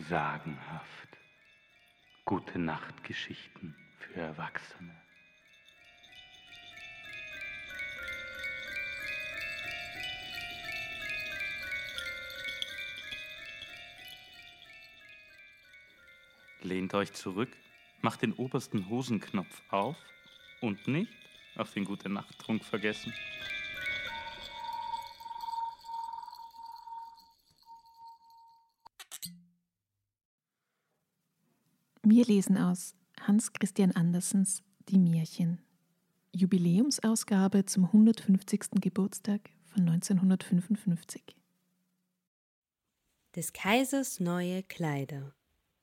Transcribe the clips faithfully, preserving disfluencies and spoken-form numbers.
sagenhaft. Gute Nachtgeschichten für Erwachsene. Lehnt euch zurück, macht den obersten Hosenknopf auf und nicht auf den Gute-Nacht-Trunk vergessen. Wir lesen aus Hans Christian Andersens Die Märchen. Jubiläumsausgabe zum hundertfünfzigsten Geburtstag von neunzehnhundertfünfundfünfzig. Des Kaisers neue Kleider.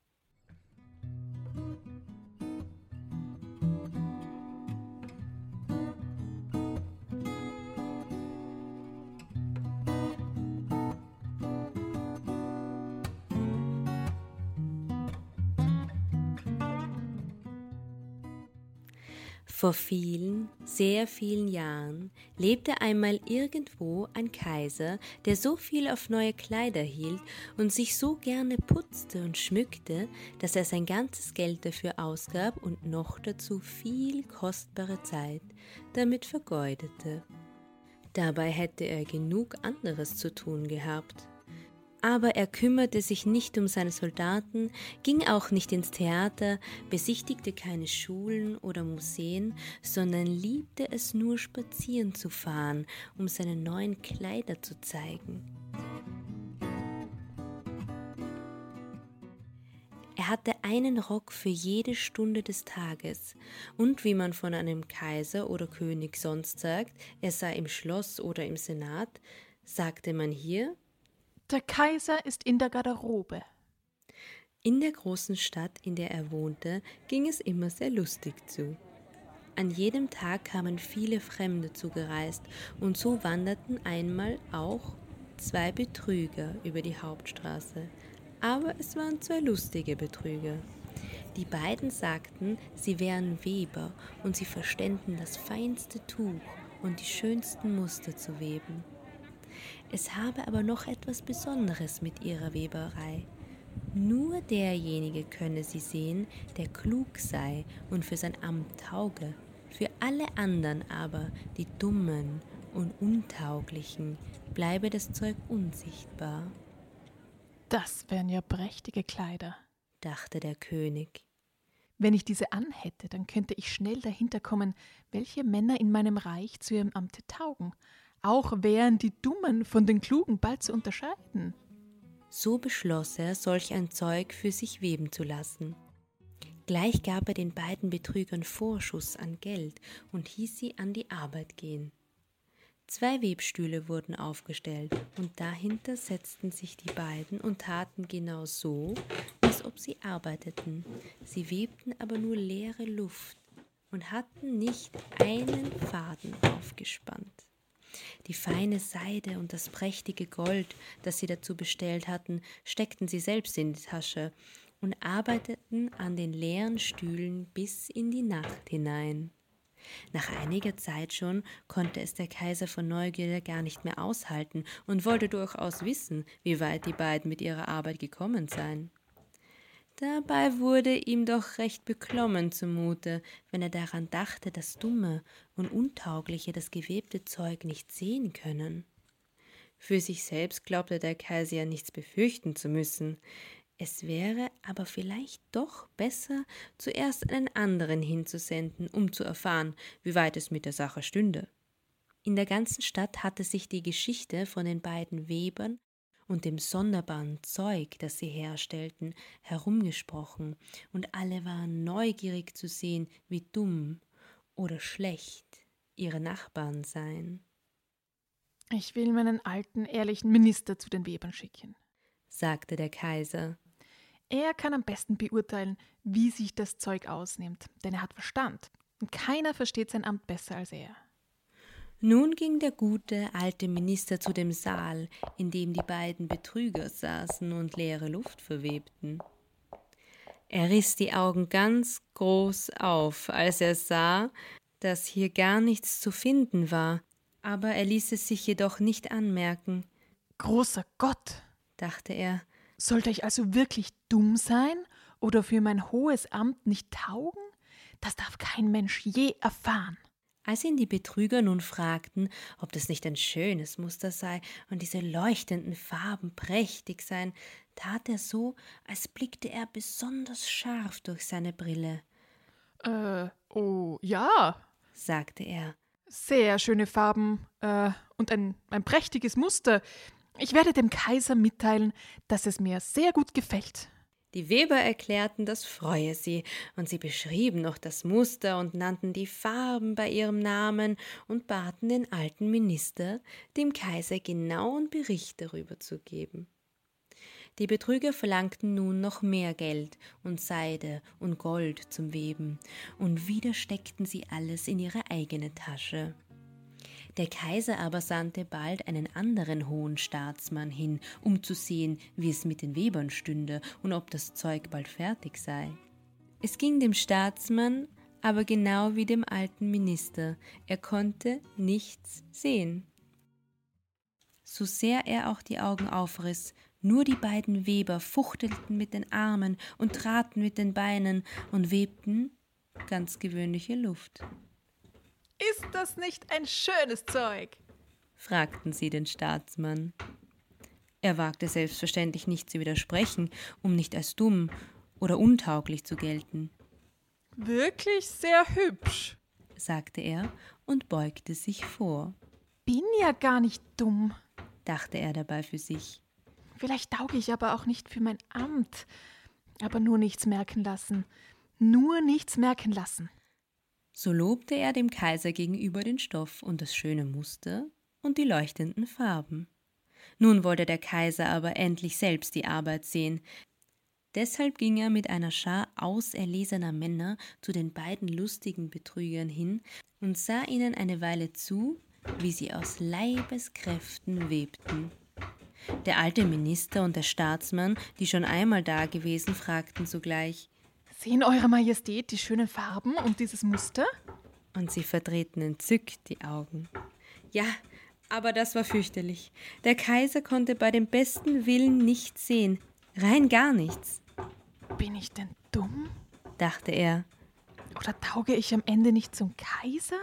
Vor vielen, sehr vielen Jahren lebte einmal irgendwo ein Kaiser, der so viel auf neue Kleider hielt und sich so gerne putzte und schmückte, dass er sein ganzes Geld dafür ausgab und noch dazu viel kostbare Zeit damit vergeudete. Dabei hätte er genug anderes zu tun gehabt. Aber er kümmerte sich nicht um seine Soldaten, ging auch nicht ins Theater, besichtigte keine Schulen oder Museen, sondern liebte es nur, spazieren zu fahren, um seine neuen Kleider zu zeigen. Er hatte einen Rock für jede Stunde des Tages, und wie man von einem Kaiser oder König sonst sagt, er sei im Schloss oder im Senat, sagte man hier: Der Kaiser ist in der Garderobe. In der großen Stadt, in der er wohnte, ging es immer sehr lustig zu. An jedem Tag kamen viele Fremde zugereist, und so wanderten einmal auch zwei Betrüger über die Hauptstraße. Aber es waren zwei lustige Betrüger. Die beiden sagten, sie wären Weber und sie verständen das feinste Tuch und die schönsten Muster zu weben. Es habe aber noch etwas Besonderes mit ihrer Weberei. Nur derjenige könne sie sehen, der klug sei und für sein Amt tauge. Für alle anderen aber, die Dummen und Untauglichen, bleibe das Zeug unsichtbar. Das wären ja prächtige Kleider, dachte der König. Wenn ich diese anhätte, dann könnte ich schnell dahinter kommen, welche Männer in meinem Reich zu ihrem Amte taugen. Auch wären die Dummen von den Klugen bald zu unterscheiden. So beschloss er, solch ein Zeug für sich weben zu lassen. Gleich gab er den beiden Betrügern Vorschuss an Geld und hieß sie an die Arbeit gehen. Zwei Webstühle wurden aufgestellt, und dahinter setzten sich die beiden und taten genau so, als ob sie arbeiteten. Sie webten aber nur leere Luft und hatten nicht einen Faden aufgespannt. Die feine Seide und das prächtige Gold, das sie dazu bestellt hatten, steckten sie selbst in die Tasche und arbeiteten an den leeren Stühlen bis in die Nacht hinein. Nach einiger Zeit schon konnte es der Kaiser vor Neugierde gar nicht mehr aushalten und wollte durchaus wissen, wie weit die beiden mit ihrer Arbeit gekommen seien. Dabei wurde ihm doch recht beklommen zumute, wenn er daran dachte, dass Dumme und Untaugliche das gewebte Zeug nicht sehen können. Für sich selbst glaubte der Kaiser ja nichts befürchten zu müssen. Es wäre aber vielleicht doch besser, zuerst einen anderen hinzusenden, um zu erfahren, wie weit es mit der Sache stünde. In der ganzen Stadt hatte sich die Geschichte von den beiden Webern und dem sonderbaren Zeug, das sie herstellten, herumgesprochen, und alle waren neugierig zu sehen, wie dumm oder schlecht ihre Nachbarn seien. Ich will meinen alten, ehrlichen Minister zu den Webern schicken, sagte der Kaiser. Er kann am besten beurteilen, wie sich das Zeug ausnimmt, denn er hat Verstand, und keiner versteht sein Amt besser als er. Nun ging der gute, alte Minister zu dem Saal, in dem die beiden Betrüger saßen und leere Luft verwebten. Er riss die Augen ganz groß auf, als er sah, dass hier gar nichts zu finden war, aber er ließ es sich jedoch nicht anmerken. Großer Gott, dachte er, sollte ich also wirklich dumm sein oder für mein hohes Amt nicht taugen? Das darf kein Mensch je erfahren. Als ihn die Betrüger nun fragten, ob das nicht ein schönes Muster sei und diese leuchtenden Farben prächtig seien, tat er so, als blickte er besonders scharf durch seine Brille. Äh, oh, ja, sagte er. Sehr schöne Farben äh, und ein, ein prächtiges Muster. Ich werde dem Kaiser mitteilen, dass es mir sehr gut gefällt. Die Weber erklärten, das freue sie, und sie beschrieben noch das Muster und nannten die Farben bei ihrem Namen und baten den alten Minister, dem Kaiser genauen Bericht darüber zu geben. Die Betrüger verlangten nun noch mehr Geld und Seide und Gold zum Weben, und wieder steckten sie alles in ihre eigene Tasche. Der Kaiser aber sandte bald einen anderen hohen Staatsmann hin, um zu sehen, wie es mit den Webern stünde und ob das Zeug bald fertig sei. Es ging dem Staatsmann aber genau wie dem alten Minister, er konnte nichts sehen. So sehr er auch die Augen aufriss, nur die beiden Weber fuchtelten mit den Armen und traten mit den Beinen und webten ganz gewöhnliche Luft. »Ist das nicht ein schönes Zeug?« fragten sie den Staatsmann. Er wagte selbstverständlich nicht zu widersprechen, um nicht als dumm oder untauglich zu gelten. »Wirklich sehr hübsch«, sagte er und beugte sich vor. »Bin ja gar nicht dumm«, dachte er dabei für sich. »Vielleicht tauge ich aber auch nicht für mein Amt. Aber nur nichts merken lassen. Nur nichts merken lassen.« So lobte er dem Kaiser gegenüber den Stoff und das schöne Muster und die leuchtenden Farben. Nun wollte der Kaiser aber endlich selbst die Arbeit sehen. Deshalb ging er mit einer Schar auserlesener Männer zu den beiden lustigen Betrügern hin und sah ihnen eine Weile zu, wie sie aus Leibeskräften webten. Der alte Minister und der Staatsmann, die schon einmal da gewesen, fragten sogleich: »Sehen Eure Majestät die schönen Farben und dieses Muster?« Und sie verdrehten entzückt die Augen. Ja, aber das war fürchterlich. Der Kaiser konnte bei dem besten Willen nichts sehen, rein gar nichts. »Bin ich denn dumm?«, dachte er. »Oder tauge ich am Ende nicht zum Kaiser?«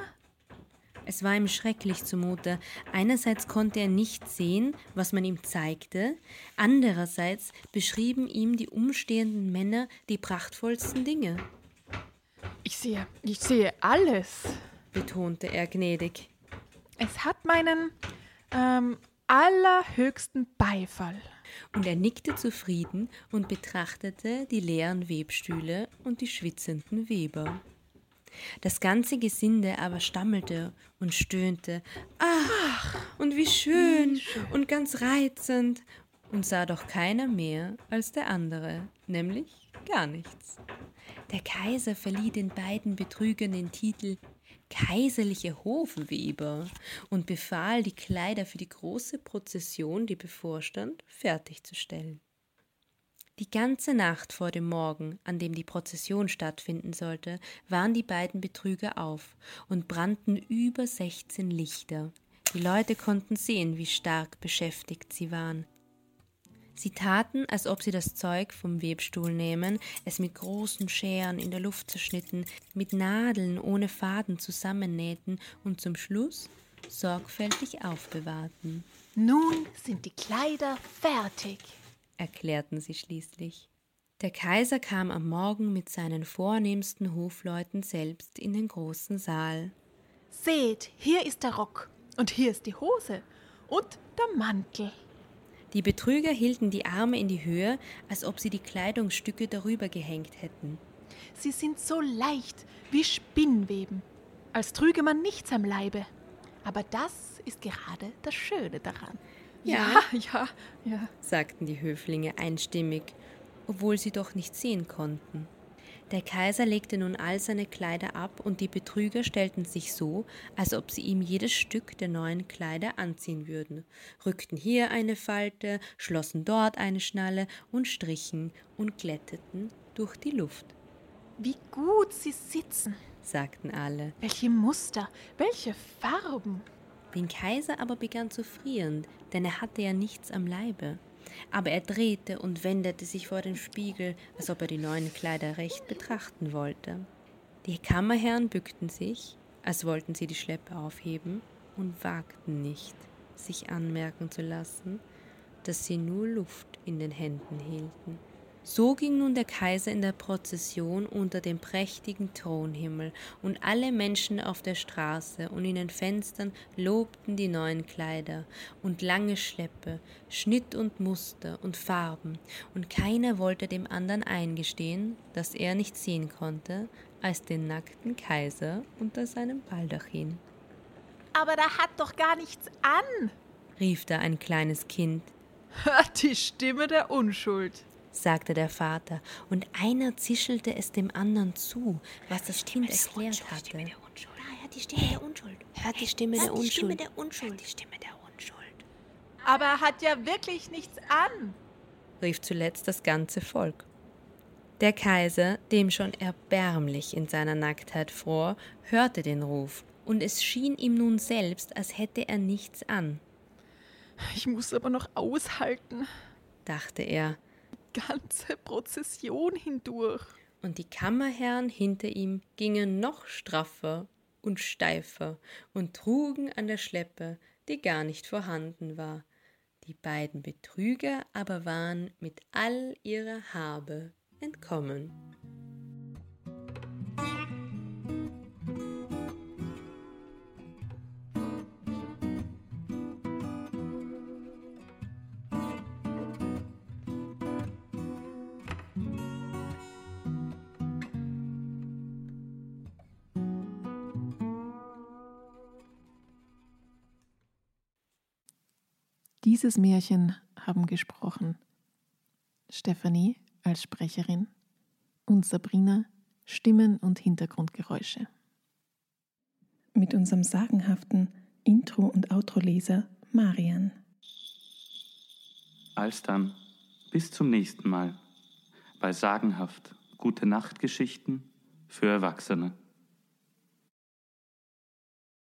Es war ihm schrecklich zumute. Einerseits konnte er nicht sehen, was man ihm zeigte, andererseits beschrieben ihm die umstehenden Männer die prachtvollsten Dinge. »Ich sehe, ich sehe alles«, betonte er gnädig. »Es hat meinen ähm, allerhöchsten Beifall.« Und er nickte zufrieden und betrachtete die leeren Webstühle und die schwitzenden Weber. Das ganze Gesinde aber stammelte und stöhnte, »Ach, und wie schön, wie schön und ganz reizend«, und sah doch keiner mehr als der andere, nämlich gar nichts. Der Kaiser verlieh den beiden Betrügern den Titel »Kaiserliche Hofweber« und befahl, die Kleider für die große Prozession, die bevorstand, fertigzustellen. Die ganze Nacht vor dem Morgen, an dem die Prozession stattfinden sollte, waren die beiden Betrüger auf und brannten über sechzehn Lichter. Die Leute konnten sehen, wie stark beschäftigt sie waren. Sie taten, als ob sie das Zeug vom Webstuhl nähmen, es mit großen Scheren in der Luft zerschnitten, mit Nadeln ohne Faden zusammennähten und zum Schluss sorgfältig aufbewahrten. »Nun sind die Kleider fertig«, erklärten sie schließlich. Der Kaiser kam am Morgen mit seinen vornehmsten Hofleuten selbst in den großen Saal. »Seht, hier ist der Rock und hier ist die Hose und der Mantel.« Die Betrüger hielten die Arme in die Höhe, als ob sie die Kleidungsstücke darüber gehängt hätten. »Sie sind so leicht wie Spinnweben, als trüge man nichts am Leibe. Aber das ist gerade das Schöne daran.« Ja, ja, ja, sagten die Höflinge einstimmig, obwohl sie doch nicht sehen konnten. Der Kaiser legte nun all seine Kleider ab und die Betrüger stellten sich so, als ob sie ihm jedes Stück der neuen Kleider anziehen würden, rückten hier eine Falte, schlossen dort eine Schnalle und strichen und glätteten durch die Luft. »Wie gut sie sitzen«, sagten alle. »Welche Muster, welche Farben.« Den Kaiser aber begann zu frieren, denn er hatte ja nichts am Leibe. Aber er drehte und wendete sich vor den Spiegel, als ob er die neuen Kleider recht betrachten wollte. Die Kammerherren bückten sich, als wollten sie die Schleppe aufheben, und wagten nicht, sich anmerken zu lassen, dass sie nur Luft in den Händen hielten. So ging nun der Kaiser in der Prozession unter dem prächtigen Thronhimmel, und alle Menschen auf der Straße und in den Fenstern lobten die neuen Kleider und lange Schleppe, Schnitt und Muster und Farben, und keiner wollte dem anderen eingestehen, dass er nicht sehen konnte, als den nackten Kaiser unter seinem Baldachin. Aber da hat doch gar nichts an, rief da ein kleines Kind, die Stimme der Unschuld, sagte der Vater, und einer zischelte es dem anderen zu, was das Kind erklärt hatte. Hört die Stimme der Unschuld. Hört die Stimme der Hört die Stimme Unschuld. der Unschuld. Hört die Stimme der Unschuld, aber er hat ja wirklich nichts an, rief zuletzt das ganze Volk. Der Kaiser, dem schon erbärmlich in seiner Nacktheit fror, hörte den Ruf, und es schien ihm nun selbst, als hätte er nichts an, ich muss aber noch aushalten, dachte er, ganze Prozession hindurch. und die Kammerherren hinter ihm gingen noch straffer und steifer und trugen an der Schleppe, die gar nicht vorhanden war. Die beiden Betrüger aber waren mit all ihrer Habe entkommen. Dieses Märchen haben gesprochen Stefanie als Sprecherin und Sabrina Stimmen und Hintergrundgeräusche. Mit unserem sagenhaften Intro- und Outro-Leser Marian. Alsdann, bis zum nächsten Mal bei Sagenhaft Gute Nachtgeschichten für Erwachsene.